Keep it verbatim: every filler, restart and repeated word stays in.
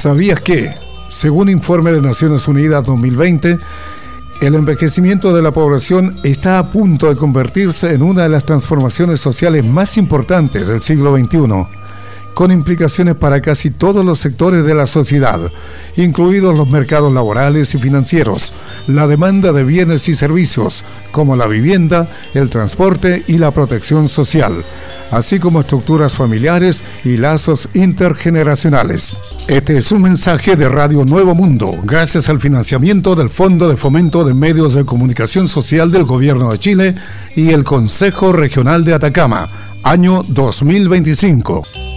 ¿Sabías que, según informe de Naciones Unidas dos mil veinte, el envejecimiento de la población está a punto de convertirse en una de las transformaciones sociales más importantes del siglo veintiuno, con implicaciones para casi todos los sectores de la sociedad, incluidos los mercados laborales y financieros, la demanda de bienes y servicios, como la vivienda, el transporte y la protección social, así como estructuras familiares y lazos intergeneracionales. Este es un mensaje de Radio Nuevo Mundo, gracias al financiamiento del Fondo de Fomento de Medios de Comunicación Social del Gobierno de Chile y el Consejo Regional de Atacama, año dos mil veinticinco.